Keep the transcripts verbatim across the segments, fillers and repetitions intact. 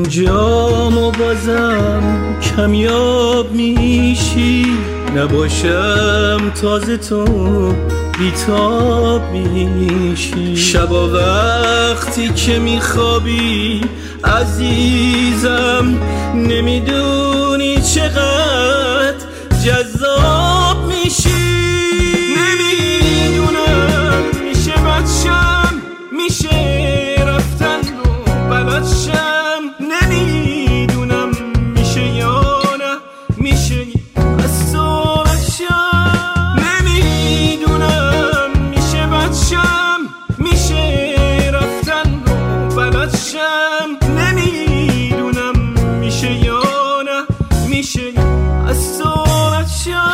کجام و بازم کمیاب میشی، نباشم تازه تو بیتاب میشی. شبا وقتی که میخوابی عزیزم نمیدونی چقدر جذاب میشی. نمیدونم میشه بچم، میشه رفتن رو بلدشم، نمیدونم میشه یا نه میشه از تو بچم. نمیدونم میشه بچم، میشه رفتن رو بلدشم، نمیدونم میشه یا نه میشه از تو بچم.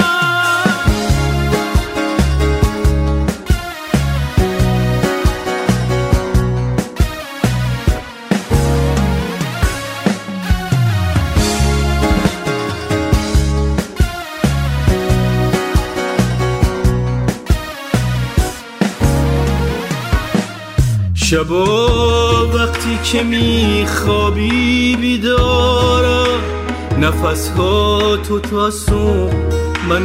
شبا وقتی که میخوابی بیدارم، نفسها تو تا صبح من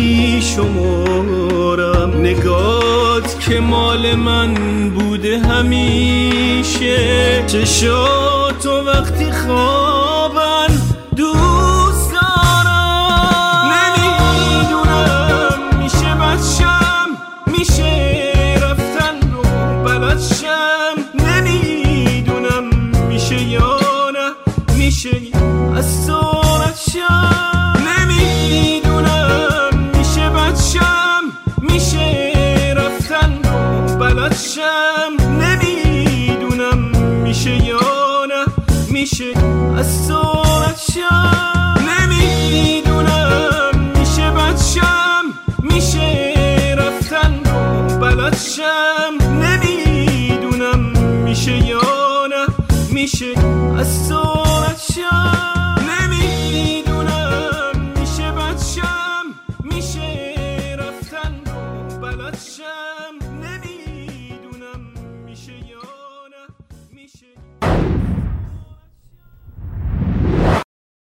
میشمارم. نگات که مال من بوده همیشه، چشاتو وقتی خوابن دوست دارم. نمیدونم میشه بچم، میشه رفتن رو بلدشم، نمیدونم میشه یا نه میشه از تو بچم. نمیدونم میشه بچم، میشه رفتن رو بلدشم، نمیدونم میشه یا نه میشه از تو بچم. نمیدونم میشه بچم، میشه رفتن رو بلدشم، نمیدونم میشه یا نه میشه از تو